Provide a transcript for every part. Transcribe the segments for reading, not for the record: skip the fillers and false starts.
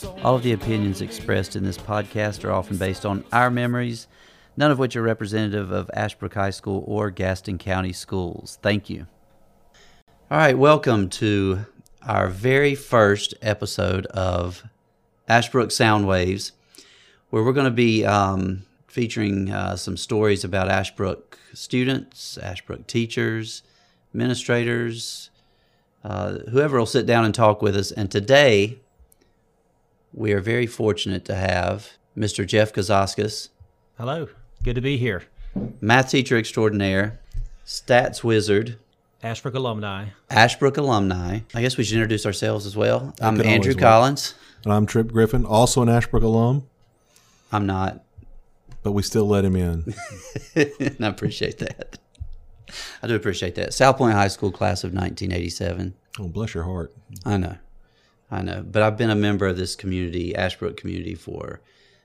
All of the opinions expressed in this podcast are often based on our memories, none of which are representative of Ashbrook High School or Gaston County Schools. Thank you. All right, welcome to our very first episode of Ashbrook Sound Waves, where we're going to be featuring some stories about Ashbrook students, Ashbrook teachers, administrators, whoever will sit down and talk with us. And today, we are very fortunate to have Mr. Jeff Gazauskas. Hello. Good to be here. Math teacher extraordinaire, stats wizard, Ashbrook alumni. I guess we should introduce ourselves as well. I'm Andrew Collins. And I'm Trip Griffin, also an Ashbrook alum. I'm not. But we still let him in. And I appreciate that. I do appreciate that. South Point High School class of 1987. Oh, bless your heart. I know. But I've been a member of this community, Ashbrook community, for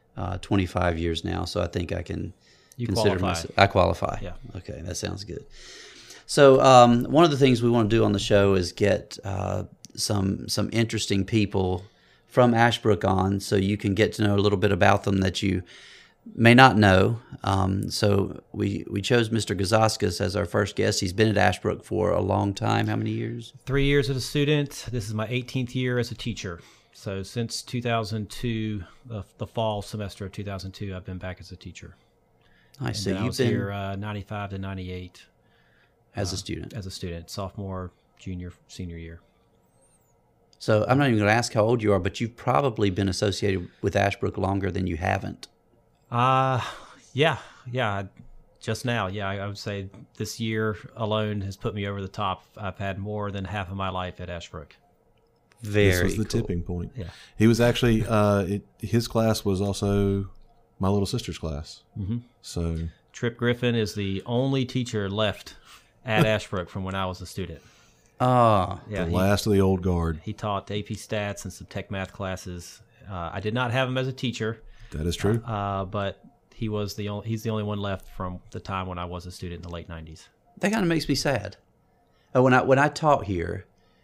25 years now, so I think I can consider myself. I qualify. Yeah. Okay, that sounds good. So one of the things we want to do on the show is get some interesting people from Ashbrook on, so you can get to know a little bit about them that you may not know. So we chose Mr. Gazauskas as our first guest. He's been at Ashbrook for a long time. How many years? 3 years as a student. This is my 18th year as a teacher. So since 2002, the fall semester of 2002, I've been back as a teacher. Nice. So I was here 95 to 98. As a student? As a student. Sophomore, junior, senior year. So I'm not even going to ask how old you are, but you've probably been associated with Ashbrook longer than you haven't. Yeah. Just now, I would say this year alone has put me over the top. I've had more than half of my life at Ashbrook. This was the cool. tipping point. Yeah. He was actually, his class was also my little sister's class. Mm-hmm. So Trip Griffin is the only teacher left at Ashbrook from when I was a student. Oh, yeah, the last of the old guard. He taught AP Stats and some Tech Math classes. I did not have him as a teacher. That is true. But he's the only one left from the time when I was a student in the late 90s. That kind of makes me sad. When I taught here,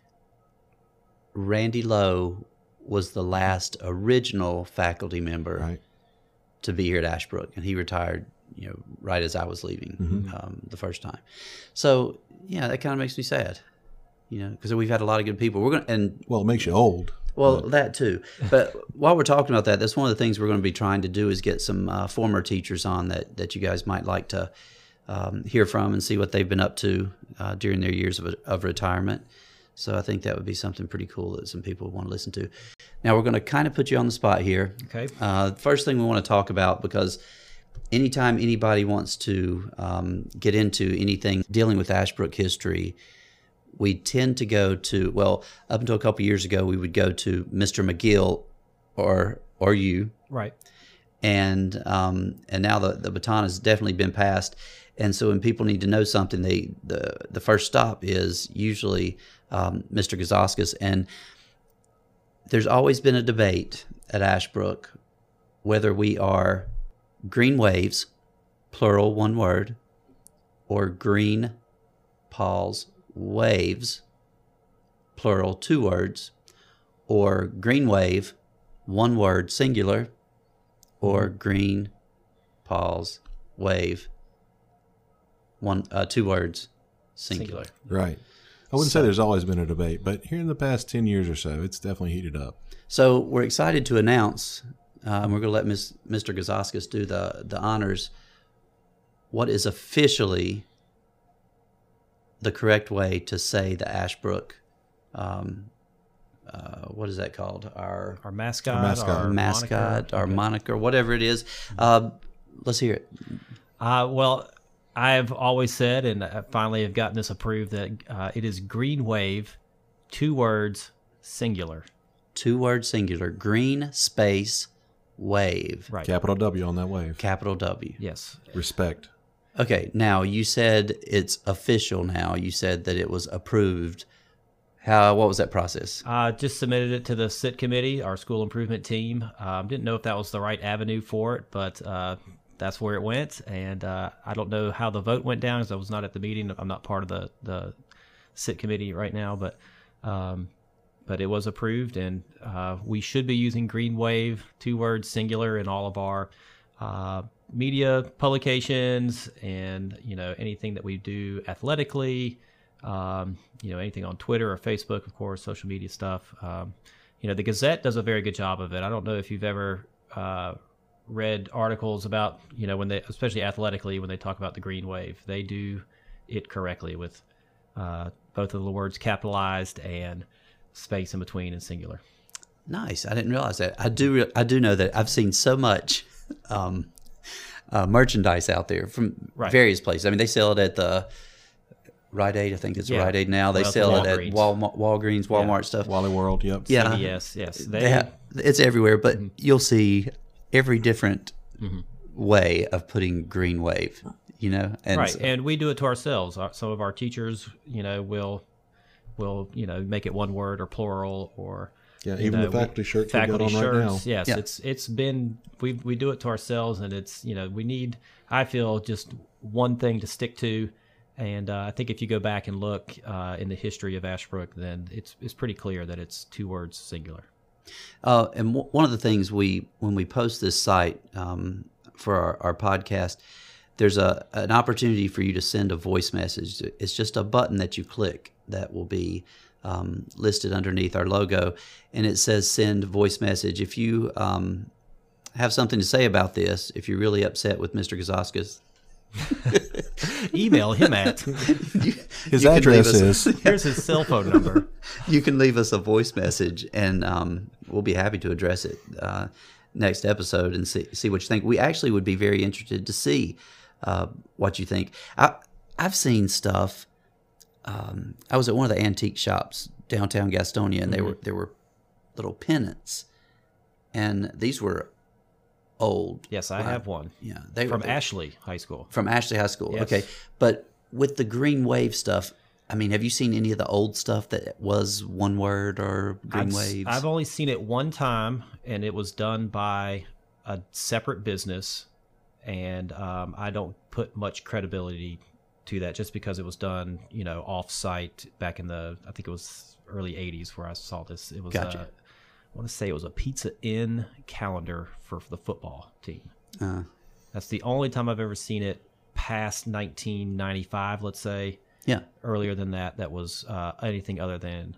Randy Lowe was the last original faculty member to be here at Ashbrook, and he retired, right as I was leaving the first time. So yeah, that kind of makes me sad, because we've had a lot of good people. Well, it makes you old. Well, that too. But while we're talking about that, that's one of the things we're going to be trying to do is get some former teachers on that you guys might like to hear from and see what they've been up to during their years of retirement. So I think that would be something pretty cool that some people want to listen to. Now, we're going to kind of put you on the spot here. Okay. First thing we want to talk about, because anytime anybody wants to get into anything dealing with Ashbrook history, we tend to go to, up until a couple years ago, we would go to Mr. McGill or you. Right. And now the baton has definitely been passed. And so when people need to know something, the first stop is usually Mr. Gazauskas. And there's always been a debate at Ashbrook whether we are Green Waves, plural, one word, or Green Paul's Waves, plural, two words, or Green Wave, one word, singular, or Green Paul's Wave, two words, singular. Right. I wouldn't say there's always been a debate, but here in the past 10 years or so, it's definitely heated up. So we're excited to announce, and we're going to let Mr. Gazauskas do the honors, what is officially the correct way to say the Ashbrook, what is that called? Our mascot, our moniker, whatever it is. Let's hear it. Well, I've always said, and I finally have gotten this approved, that it is Green Wave, two words, singular. Two words, singular. Green space wave. Right. Capital W on that wave. Capital W. Yes. Respect. Okay, now you said it's official now. You said that it was approved. What was that process? Just submitted it to the SIT committee, our school improvement team. Didn't know if that was the right avenue for it, but that's where it went. And I don't know how the vote went down because I was not at the meeting. I'm not part of the SIT committee right now, but but it was approved, and we should be using Green Wave, 2 words, singular, in all of our media publications, and anything that we do athletically, anything on Twitter or Facebook, of course, social media stuff. The Gazette does a very good job of it. I don't know if you've ever read articles about, when they, especially athletically, when they talk about the Green Wave, they do it correctly with both of the words capitalized and space in between and singular. Nice. I didn't realize that. I do know that I've seen so much merchandise out there from various places. I mean, they sell it at the Rite Aid. I think it's Rite Aid now. They sell it at Walgreens, Walmart stuff. Wally World, yep. Yeah. CVS, yes. It's everywhere, but you'll see every different way of putting Green Wave, And and we do it to ourselves. Some of our teachers, will make it one word or plural, or even the faculty shirts we got on right now. Yes, it's been we do it to ourselves, and it's we need, I feel, just one thing to stick to, and I think if you go back and look in the history of Ashbrook, then it's pretty clear that it's 2 words singular. And one of the things when we post this site for our podcast, there's an opportunity for you to send a voice message. It's just a button that you click that will be listed underneath our logo, and it says send voice message. If you have something to say about this, if you're really upset with Mr. Gazauskas, email him at his address is here's his cell phone number. You can leave us a voice message, and we'll be happy to address it next episode and see what you think. We actually would be very interested to see what you think. I've seen stuff. I was at one of the antique shops downtown Gastonia, and there were little pennants, and these were old. Yes, I have one. Yeah, from Ashley High School. From Ashley High School. Yes. Okay, but with the Green Wave stuff, I mean, have you seen any of the old stuff that was one word or Green Waves? I've only seen it one time, and it was done by a separate business, and I don't put much credibility to that just because it was done, off-site back in I think it was early 80s where I saw this. It was, Gotcha. I want to say it was a Pizza Inn calendar for the football team. That's the only time I've ever seen it past 1995, let's say. Yeah. Earlier than that was anything other than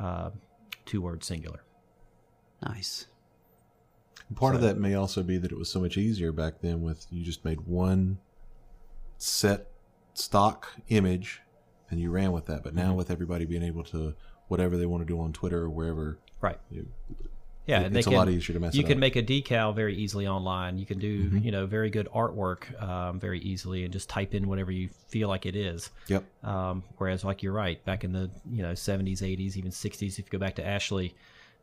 2 words singular. Nice. Part of that may also be that it was so much easier back then with you just made one set stock image and you ran with that. But now with everybody being able to whatever they want to do on Twitter or wherever, right? And it's a lot easier to mess it up. You can make a decal very easily online. You can do very good artwork very easily and just type in whatever you feel like it is. Yep. Whereas, like you're right, back in the 70s, 80s, even 60s, if you go back to Ashley,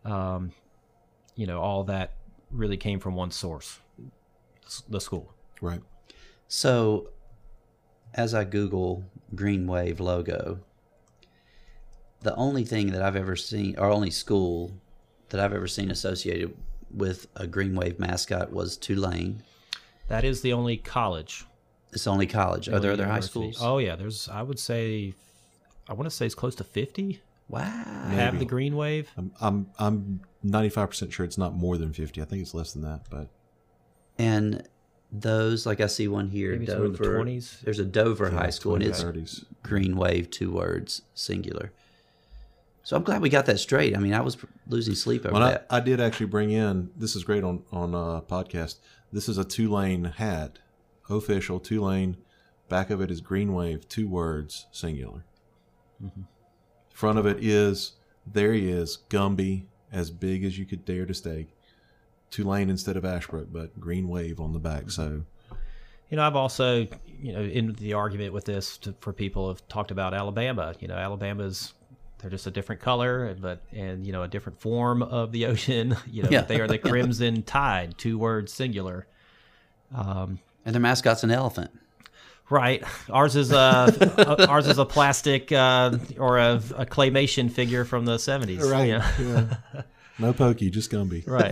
all that really came from one source, the school. Right. So, as I Google Green Wave logo, the only thing that I've ever seen, or only school that I've ever seen associated with a Green Wave mascot was Tulane. That is the only college. It's the only college. Are there other high schools? Oh yeah, there's. I want to say it's close to 50. Wow. Have the Green Wave. I'm 95% sure it's not more than 50. I think it's less than that, but. And those, like I see one here, maybe Dover. In the 20s. There's a Dover High School, and it's 30s. Green Wave, 2 words, singular. So I'm glad we got that straight. I mean, I was losing sleep over that. I did actually bring in, this is great on podcast, this is a Tulane hat, official Tulane. Back of it is Green Wave, 2 words, singular. Mm-hmm. Front of it is, there he is, Gumby, as big as you could dare to stake. Tulane instead of Ashbrook, but Green Wave on the back. So, I've also, in the argument with this for people have talked about Alabama. Alabama's, they're just a different color, and a different form of the ocean. They are the Crimson Tide, 2 words singular. And their mascot's an elephant. Right. Ours is a plastic or a claymation figure from the 70s. Right. Yeah. No Pokey, just Gumby. Right.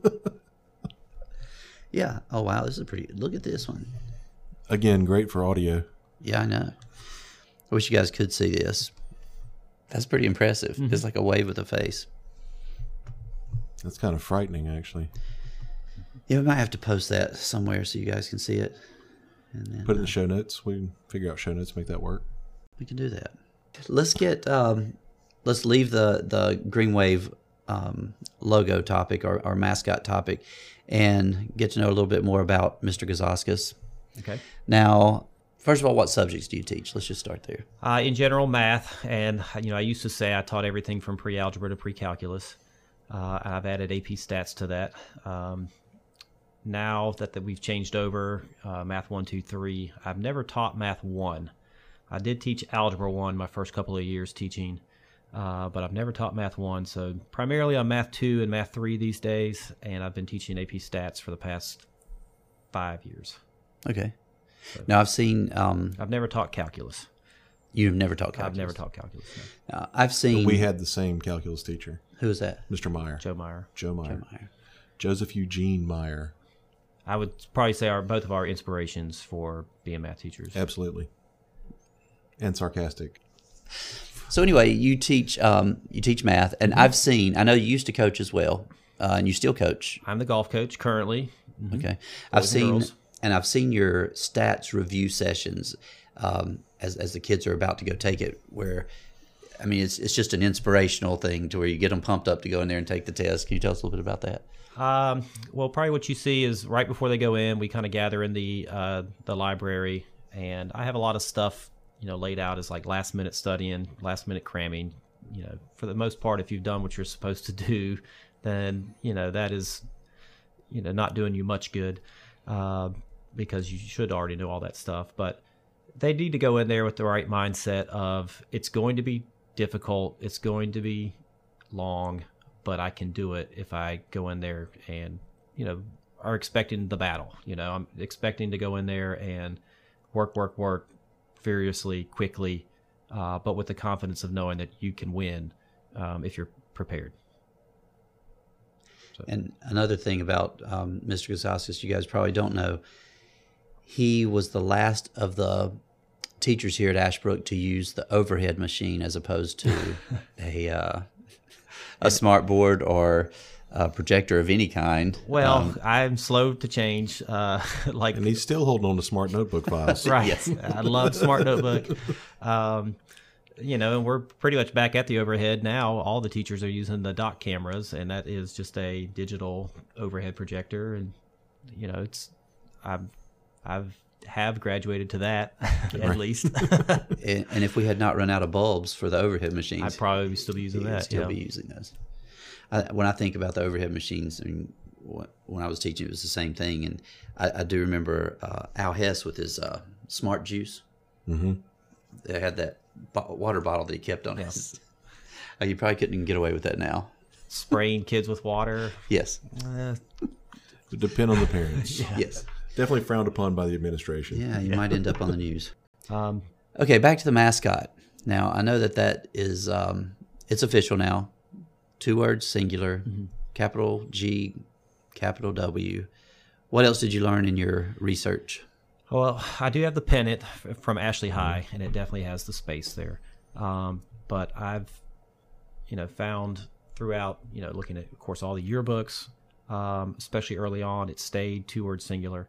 Yeah. Oh wow, this is pretty. Look at this one. Again, great for audio. Yeah, I know. I wish you guys could see this. That's pretty impressive. Mm-hmm. It's like a wave with a face. That's kind of frightening, actually. Yeah, we might have to post that somewhere so you guys can see it. And then, Put it in the show notes. We can figure out show notes, make that work. we can do that. Let's get let's leave the Green Wave logo topic or mascot topic, and get to know a little bit more about Mr. Gazauskas. Okay. Now, first of all, what subjects do you teach? Let's just start there. In general, math, and I used to say I taught everything from pre-algebra to pre-calculus. I've added AP Stats to that. Now that we've changed over Math 1, 2, 3, I've never taught Math 1. I did teach Algebra 1 my first couple of years teaching, but I've never taught Math 1. So primarily on Math 2 and Math 3 these days, and I've been teaching AP Stats for the past 5 years. Okay. Now, I've seen... I've never taught calculus. You've never taught calculus? I've never taught calculus, no. Now, I've seen... We had the same calculus teacher. Who was that? Mr. Meyer. Joe Meyer. Joe Meyer. Joe Meyer. Joseph Eugene Meyer. I would probably say both of our inspirations for being math teachers. Absolutely. And sarcastic. So anyway, you teach math, and I know you used to coach as well, and you still coach. I'm the golf coach currently. Okay, Boys and girls. I've seen your stats review sessions as the kids are about to go take it. Where, I mean, it's just an inspirational thing to where you get them pumped up to go in there and take the test. Can you tell us a little bit about that? Well, probably what you see is right before they go in, we kind of gather in the library, and I have a lot of stuff, laid out as like last minute studying, last minute cramming. For the most part, if you've done what you're supposed to do, then that is, not doing you much good, because you should already know all that stuff. But they need to go in there with the right mindset of it's going to be difficult, it's going to be long, but I can do it if I go in there and, are expecting the battle. I'm expecting to go in there and work furiously, quickly, but with the confidence of knowing that you can win if you're prepared. So. And another thing about Mr. Gazauskas, you guys probably don't know, he was the last of the teachers here at Ashbrook to use the overhead machine as opposed to a smart board or a projector of any kind. Well, I'm slow to change. And he's still holding on to Smart Notebook files. Right. Yes. I love Smart Notebook. And we're pretty much back at the overhead now. All the teachers are using the dock cameras, and that is just a digital overhead projector. And I've graduated to that at least. And if we had not run out of bulbs for the overhead machines, I'd probably be still using that. Still be using those. When I think about the overhead machines, I mean, when I was teaching, it was the same thing. And I do remember Al Hess with his Smart Juice. Mm-hmm. They had that water bottle that he kept on. Yes. You probably couldn't even get away with that now. Spraying kids with water. Yes. It depend on the parents. Yeah. Yes. Definitely frowned upon by the administration. Yeah, you might end up on the news. Okay, back to the mascot. Now, I know that is, it's official now. 2 words, singular, capital G, capital W. What else did you learn in your research? Well, I do have the pennant from Ashley High, and it definitely has the space there. But I've, found throughout, looking at, of course, all the yearbooks, especially early on, it stayed 2 words singular.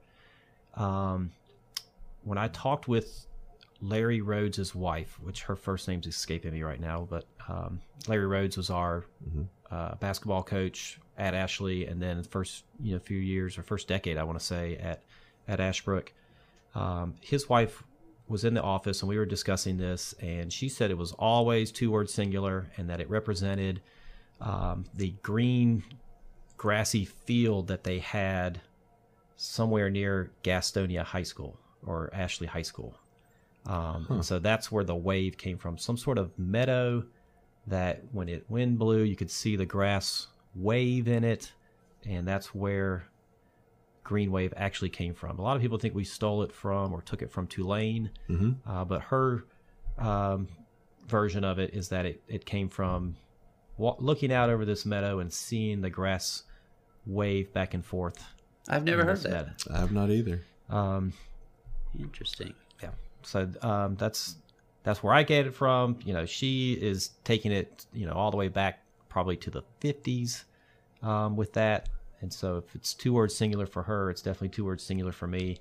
When I talked with Larry Rhodes' wife, which her first name's escaping me right now, but Larry Rhodes was our basketball coach at Ashley, and then the first few years or first decade, I want to say, at Ashbrook. His wife was in the office, and we were discussing this, and she said it was always 2 words singular, and that it represented the green, grassy field that they had somewhere near Gastonia High School or Ashley High School. And so that's where the wave came from, some sort of meadow that when it wind blew, you could see the grass wave in it, and that's where Green Wave actually came from. A lot of people think we stole it from or took it from Tulane, but her version of it is that it came from looking out over this meadow and seeing the grass wave back and forth. I've never heard that. I have not either. Interesting. Yeah. So that's where I get it from. She is taking it, all the way back probably to the 50s. with that. And so if it's 2 words singular for her, it's definitely 2 words singular for me.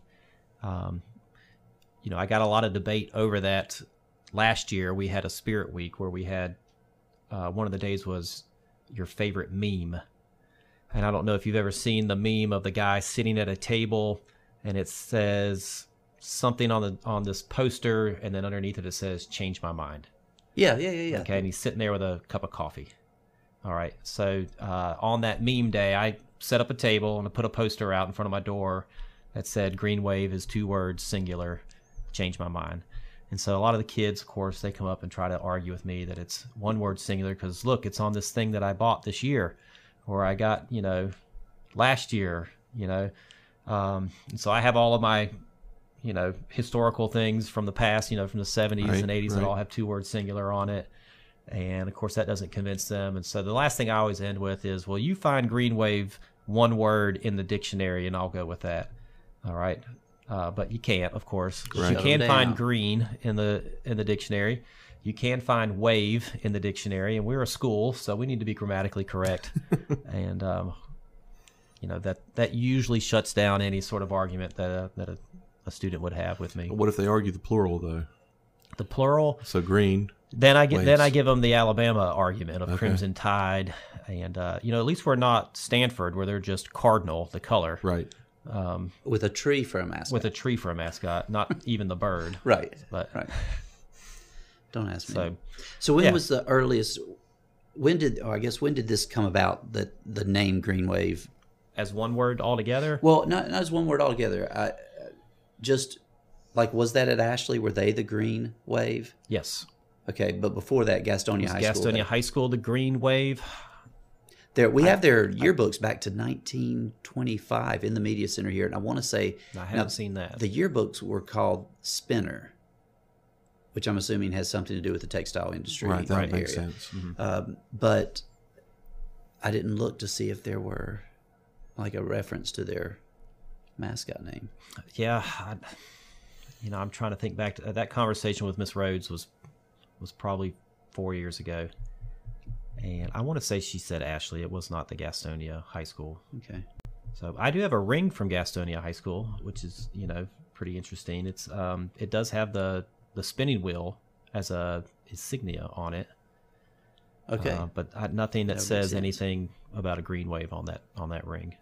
I got a lot of debate over that. Last year, we had a Spirit Week where we had one of the days was your favorite meme. And I don't know if you've ever seen the meme of the guy sitting at a table and it says something on this poster, and then underneath it says "Change my mind." Yeah. Okay, and he's sitting there with a cup of coffee. All right, so on that meme day, I set up a table and I put a poster out in front of my door that said "Green Wave is 2 words singular, change my mind." And so a lot of the kids, of course, they come up and try to argue with me that it's 1 word singular because, look, it's on this thing that I bought this year or I got, last year, And so I have all of my, historical things from the past, from the 70s and 80s that all have 2 words singular on it. And, of course, that doesn't convince them. And so the last thing I always end with is, well, you find green wave 1 word in the dictionary and I'll go with that. All right. But you can't, of course. Right. You can find green in the dictionary. You can find wave in the dictionary, and we're a school, so we need to be grammatically correct. And that usually shuts down any sort of argument that a student would have with me. What if they argue the plural though? The plural. So green. Then I give them the Alabama argument of Crimson Tide, and at least we're not Stanford where they're just cardinal, the color. Right. With a tree for a mascot. With a tree for a mascot, not even the bird. Right. But right. Don't ask me. So when was the earliest? When did this come about? That the name Green Wave as 1 word altogether? Well, not as 1 word altogether. Was that at Ashley? Were they the Green Wave? Yes. Okay, but before that, Gastonia High School. Gastonia High School, the Green Wave. We have their yearbooks back to 1925 in the media center here, and I want to say I haven't seen that. The yearbooks were called Spinner, which I'm assuming has something to do with the textile industry. Right, that makes sense. Mm-hmm. But I didn't look to see if there were like a reference to their mascot name. Yeah, I'm trying to think back to that conversation with Miss Rhodes was probably 4 years ago. And I want to say she said Ashley. It was not the Gastonia High School. Okay. So I do have a ring from Gastonia High School, which is, pretty interesting. It's it does have the spinning wheel as a insignia on it. Okay. But nothing that says anything about a green wave on that ring.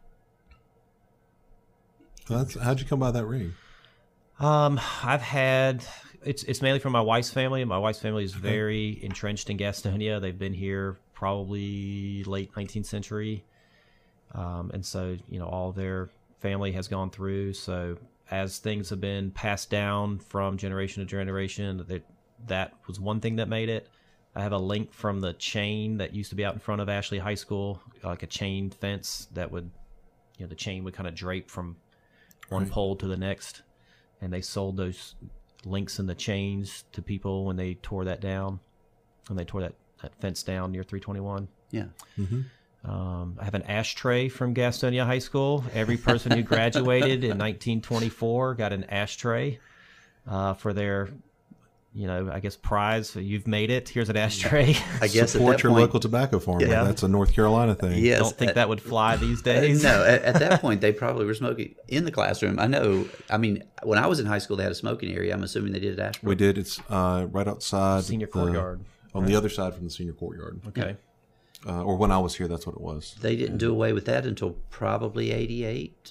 How'd you come by that ring? I've had it's mainly from my wife's family. My wife's family is very entrenched in Gastonia. They've been here probably late 19th century. And so, all their family has gone through. So as things have been passed down from generation to generation, that was one thing that made it. I have a link from the chain that used to be out in front of Ashley High School, like a chain fence that would, the chain would kind of drape from one pole to the next. And they sold those links in the chains to people when they tore that down, when they tore that fence down near 321. Yeah. Mm-hmm. I have an ashtray from Gastonia High School. Every person who graduated in 1924 got an ashtray for their, I guess, prize. So you've made it. Here's an ashtray. I guess support your local tobacco farmer. Yeah. That's a North Carolina thing. Yes, don't think that would fly these days. No, at that point they probably were smoking in the classroom. I know. I mean, when I was in high school, they had a smoking area. I'm assuming they did at Ashburn. We did. It's right outside senior courtyard. On the other side from the senior courtyard. Okay. Or when I was here, that's what it was. They didn't do away with that until probably 88.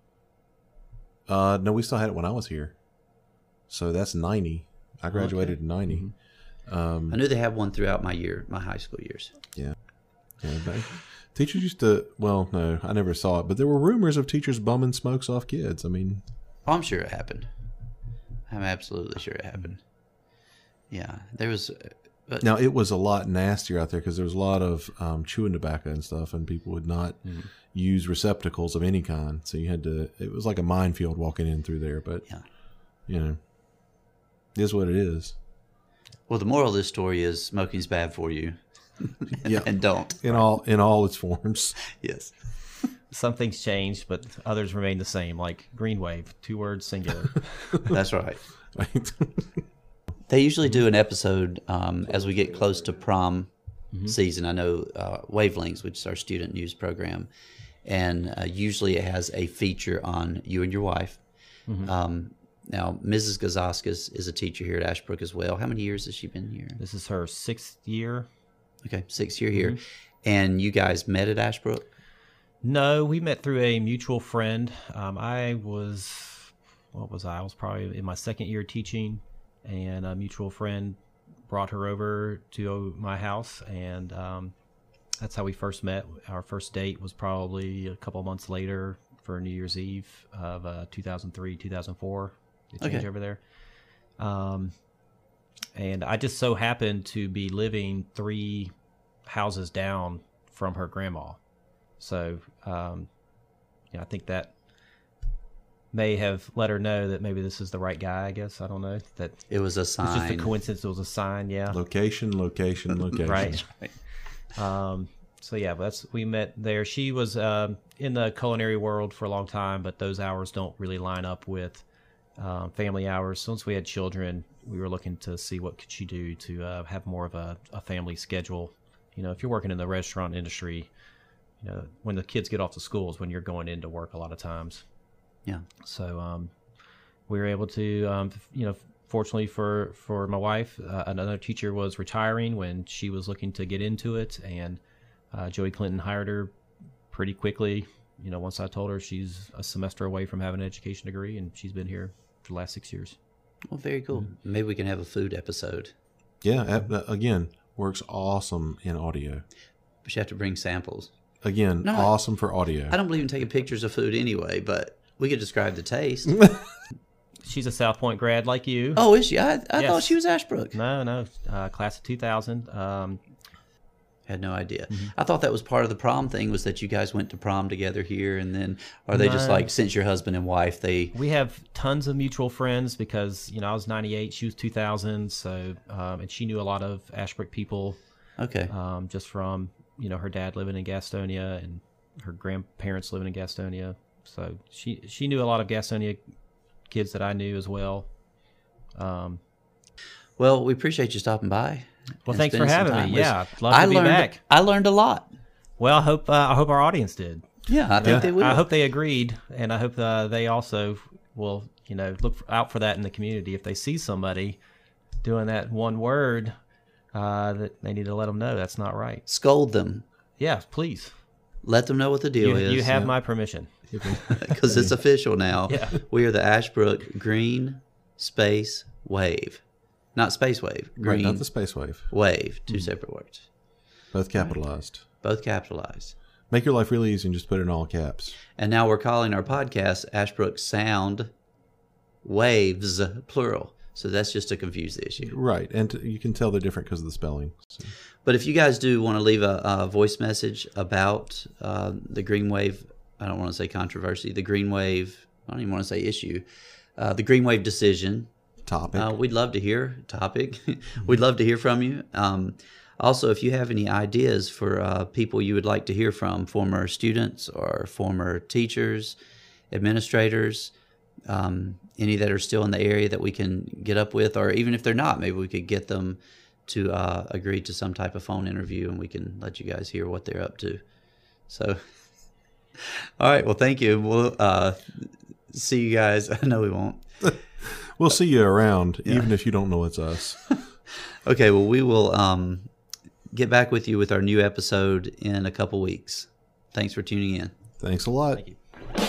No, we still had it when I was here. So that's 90. I graduated in 90. Mm-hmm. I knew they had one throughout my high school years. Yeah. Teachers used to, well, no, I never saw it, but there were rumors of teachers bumming smokes off kids. I mean. Oh, I'm sure it happened. I'm absolutely sure it happened. Yeah. There was. Now, it was a lot nastier out there because there was a lot of chewing tobacco and stuff, and people would not use receptacles of any kind. So you had to, it was like a minefield walking in through there, but, it is what it is. Well, the moral of this story is smoking's bad for you. And don't. In all its forms. Yes. Some things changed, but others remain the same, like green wave, 2 words, singular. That's right. They usually do an episode as we get close to prom season. I know Wavelengths, which is our student news program, and usually it has a feature on you and your wife. Now, Mrs. Gazauskas is a teacher here at Ashbrook as well. How many years has she been here? This is her 6th year. Okay, 6th year here. And you guys met at Ashbrook? No, we met through a mutual friend. I was probably in my 2nd year teaching, and a mutual friend brought her over to my house, and that's how we first met. Our first date was probably a couple months later for New Year's Eve of 2003, 2004. They changed over there. And I just so happened to be living 3 houses down from her grandma. So, I think that may have let her know that maybe this is the right guy, I guess. I don't know. That it was a sign. It's just a coincidence. It was a sign, yeah. Location. Right. So, yeah, we met there. She was in the culinary world for a long time, but those hours don't really line up with family hours. Since we had children, we were looking to see what could she do to have more of a family schedule. If you're working in the restaurant industry, when the kids get off to school is when you're going into work a lot of times. Yeah. So we were able to, fortunately for my wife, another teacher was retiring when she was looking to get into it, and Joey Clinton hired her pretty quickly. Once I told her she's a semester away from having an education degree, and she's been here for the last 6 years. Well, very cool. Maybe we can have a food episode. Yeah, again, works awesome in audio. But you have to bring samples. Again, awesome for audio. I don't believe in taking pictures of food anyway, but we could describe the taste. She's a South Point grad like you. Oh, is she? I thought she was Ashbrook. No, class of 2000. Had no idea. I thought that was part of the prom thing, was that you guys went to prom together here, and then are they just like, since you're husband and wife, we have tons of mutual friends because I was 98, she was 2000, so and she knew a lot of Ashbrook people. Okay. Just from her dad living in Gastonia and her grandparents living in Gastonia, so she knew a lot of Gastonia kids that I knew as well. Well, we appreciate you stopping by. Well, thanks for having me. Yeah, love to be back. I learned a lot. Well, I hope our audience did. Yeah, I think they will. I hope they agreed, and I hope they also will, look out for that in the community. If they see somebody doing that one word, that they need to let them know that's not right. Scold them. Yeah, please. Let them know what the deal is. You have my permission. Because it's official now. Yeah. We are the Ashbrook Green Space Wave. Not Space Wave. Green. Right, not the Space Wave. Wave. 2 separate words. Both capitalized. Both capitalized. Make your life really easy and just put it in all caps. And now we're calling our podcast Ashbrook Sound Waves, plural. So that's just to confuse the issue. Right. And you can tell they're different because of the spelling. So. But if you guys do want to leave a voice message about the Green Wave, I don't want to say controversy, the Green Wave, I don't even want to say issue, the Green Wave decision. Topic. We'd love to hear. Topic. We'd love to hear from you. Also, if you have any ideas for people you would like to hear from, former students or former teachers, administrators, any that are still in the area that we can get up with, or even if they're not, maybe we could get them to agree to some type of phone interview, and we can let you guys hear what they're up to. So, all right. Well, thank you. We'll see you guys. I know we won't. We'll see you around, even if you don't know it's us. Okay, well, we will get back with you with our new episode in a couple weeks. Thanks for tuning in. Thanks a lot. Thank you.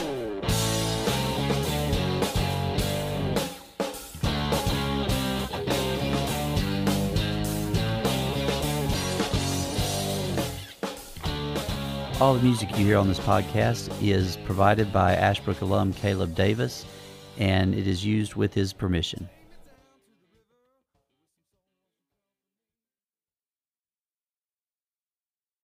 All the music you hear on this podcast is provided by Ashbrook alum Caleb Davis, and it is used with his permission.